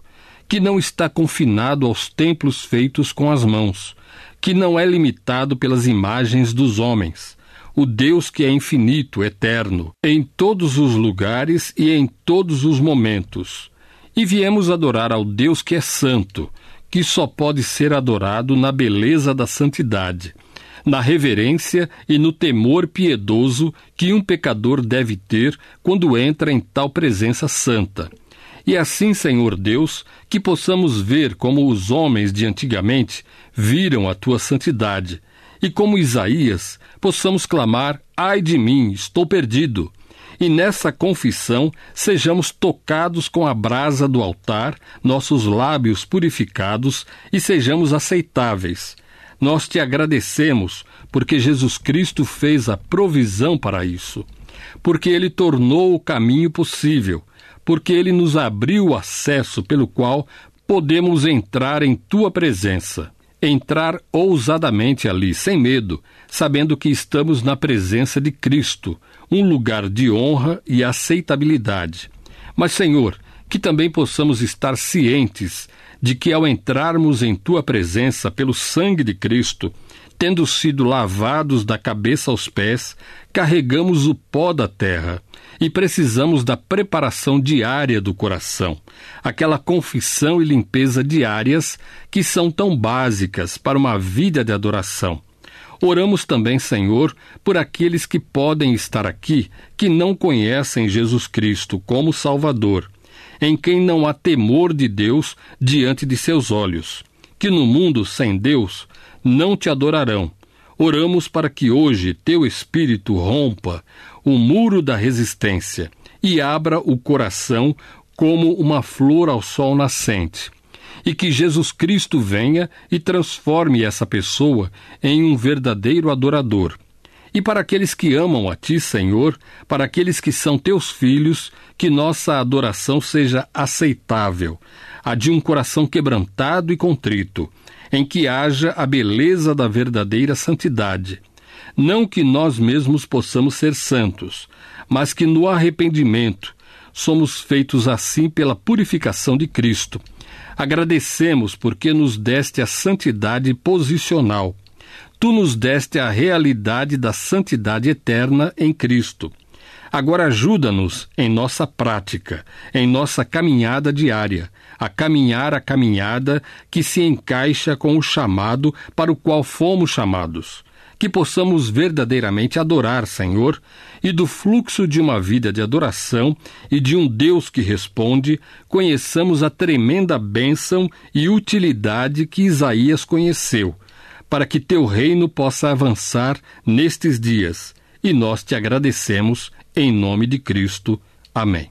que não está confinado aos templos feitos com as mãos, que não é limitado pelas imagens dos homens, o Deus que é infinito, eterno, em todos os lugares e em todos os momentos. E viemos adorar ao Deus que é santo, que só pode ser adorado na beleza da santidade, na reverência e no temor piedoso que um pecador deve ter quando entra em tal presença santa. E assim, Senhor Deus, que possamos ver como os homens de antigamente viram a tua santidade, e como Isaías, possamos clamar: ai de mim, estou perdido. E nessa confissão sejamos tocados com a brasa do altar, nossos lábios purificados, e sejamos aceitáveis. Nós te agradecemos porque Jesus Cristo fez a provisão para isso, porque Ele tornou o caminho possível, porque Ele nos abriu o acesso pelo qual podemos entrar em tua presença. Entrar ousadamente ali, sem medo, sabendo que estamos na presença de Cristo, um lugar de honra e aceitabilidade. Mas, Senhor, que também possamos estar cientes de que ao entrarmos em tua presença pelo sangue de Cristo, tendo sido lavados da cabeça aos pés, carregamos o pó da terra e precisamos da preparação diária do coração, aquela confissão e limpeza diárias que são tão básicas para uma vida de adoração. Oramos também, Senhor, por aqueles que podem estar aqui, que não conhecem Jesus Cristo como Salvador, em quem não há temor de Deus diante de seus olhos, que no mundo sem Deus não te adorarão. Oramos para que hoje teu Espírito rompa o muro da resistência e abra o coração como uma flor ao sol nascente, e que Jesus Cristo venha e transforme essa pessoa em um verdadeiro adorador. E para aqueles que amam a ti, Senhor, para aqueles que são teus filhos, que nossa adoração seja aceitável, a de um coração quebrantado e contrito, em que haja a beleza da verdadeira santidade. Não que nós mesmos possamos ser santos, mas que no arrependimento somos feitos assim pela purificação de Cristo. Agradecemos porque nos deste a santidade posicional. Tu nos deste a realidade da santidade eterna em Cristo. Agora ajuda-nos em nossa prática, em nossa caminhada diária, a caminhada que se encaixa com o chamado para o qual fomos chamados. Que possamos verdadeiramente adorar, Senhor, e do fluxo de uma vida de adoração e de um Deus que responde, conheçamos a tremenda bênção e utilidade que Isaías conheceu, para que teu reino possa avançar nestes dias. E nós te agradecemos em nome de Cristo. Amém.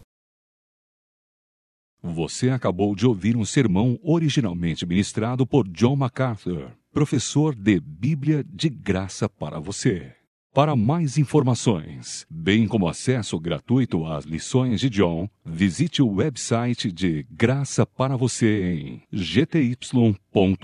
Você acabou de ouvir um sermão originalmente ministrado por John MacArthur, professor de Bíblia de graça para você. Para mais informações, bem como acesso gratuito às lições de John, visite o website de Graça para Você em gty.org.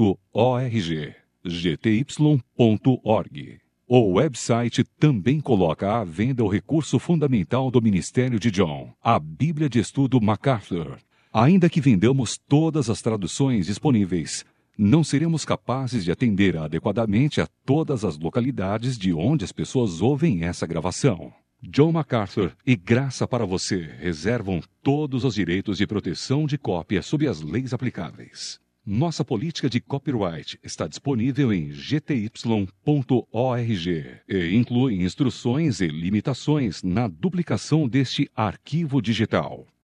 gty.org. O website também coloca à venda o recurso fundamental do ministério de John, a Bíblia de Estudo MacArthur. Ainda que vendamos todas as traduções disponíveis, não seremos capazes de atender adequadamente a todas as localidades de onde as pessoas ouvem essa gravação. John MacArthur e Graça para Você reservam todos os direitos de proteção de cópia sob as leis aplicáveis. Nossa política de copyright está disponível em gty.org e inclui instruções e limitações na duplicação deste arquivo digital.